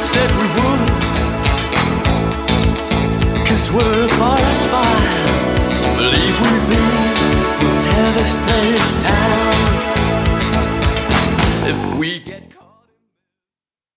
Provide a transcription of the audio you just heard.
said we would, 'cause we're a forest fire. Believe we be, we'll tear this place down.